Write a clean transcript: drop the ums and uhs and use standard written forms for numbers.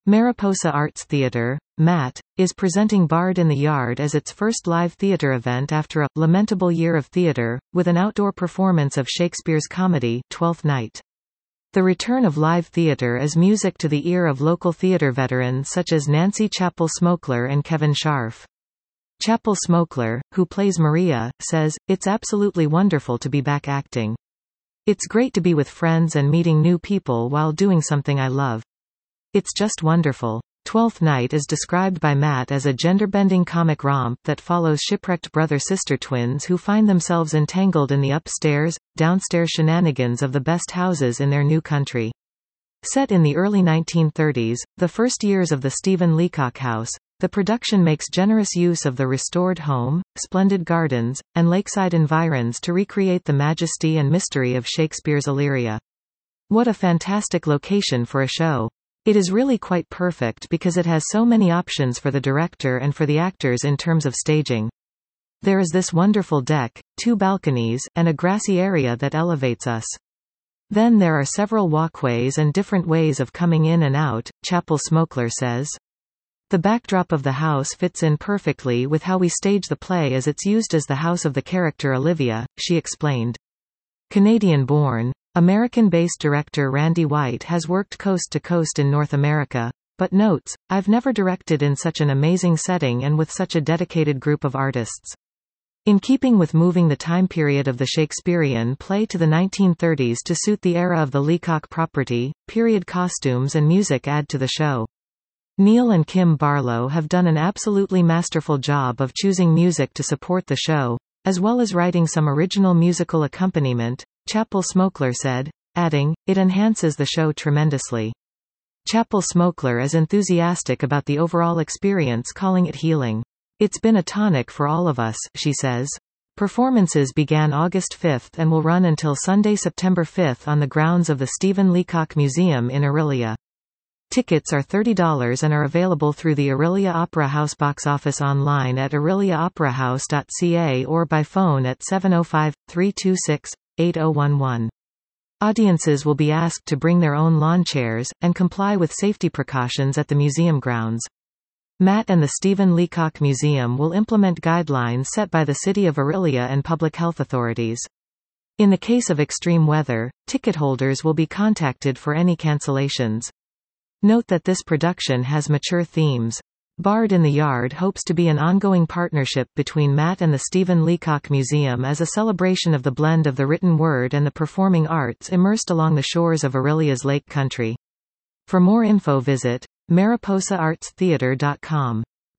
Mariposa Arts Theatre, MAT, is presenting Bard in the Yard as its first live theatre event after a lamentable year of theatre, with an outdoor performance of Shakespeare's comedy, Twelfth Night. The return of live theatre is music to the ear of local theatre veterans such as Nancy Chapel Smokler and Kevin Scharf. Chapel Smokler, who plays Maria, says, "It's absolutely wonderful to be back acting. It's great to be with friends and meeting new people while doing something I love. It's just wonderful." Twelfth Night is described by Matt as a gender-bending comic romp that follows shipwrecked brother-sister twins who find themselves entangled in the upstairs, downstairs shenanigans of the best houses in their new country. Set in the early 1930s, the first years of the Stephen Leacock House, the production makes generous use of the restored home, splendid gardens, and lakeside environs to recreate the majesty and mystery of Shakespeare's Illyria. What a fantastic location for a show. It is really quite perfect because it has so many options for the director and for the actors in terms of staging. There is this wonderful deck, 2 balconies, and a grassy area that elevates us. Then there are several walkways and different ways of coming in and out, Chapel Smokler says. The backdrop of the house fits in perfectly with how we stage the play as it's used as the house of the character Olivia, she explained. Canadian-born, American-based director Randy White has worked coast to coast in North America, but notes, "I've never directed in such an amazing setting and with such a dedicated group of artists." In keeping with moving the time period of the Shakespearean play to the 1930s to suit the era of the Leacock property, period costumes and music add to the show. Neil and Kim Barlow have done an absolutely masterful job of choosing music to support the show, as well as writing some original musical accompaniment, Chapel Smokler said, adding, "It enhances the show tremendously." Chapel Smokler is enthusiastic about the overall experience, calling it healing. "It's been a tonic for all of us," she says. Performances began August 5 and will run until Sunday, September 5 on the grounds of the Stephen Leacock Museum in Orillia. Tickets are $30 and are available through the Orillia Opera House box office online at orilliaoperahouse.ca or by phone at 705-326-8011. Audiences will be asked to bring their own lawn chairs, and comply with safety precautions at the museum grounds. Matt and the Stephen Leacock Museum will implement guidelines set by the City of Orillia and public health authorities. In the case of extreme weather, ticket holders will be contacted for any cancellations. Note that this production has mature themes. Bard in the Yard hopes to be an ongoing partnership between Matt and the Stephen Leacock Museum as a celebration of the blend of the written word and the performing arts immersed along the shores of Orillia's lake country. For more info visit mariposaartstheatre.com.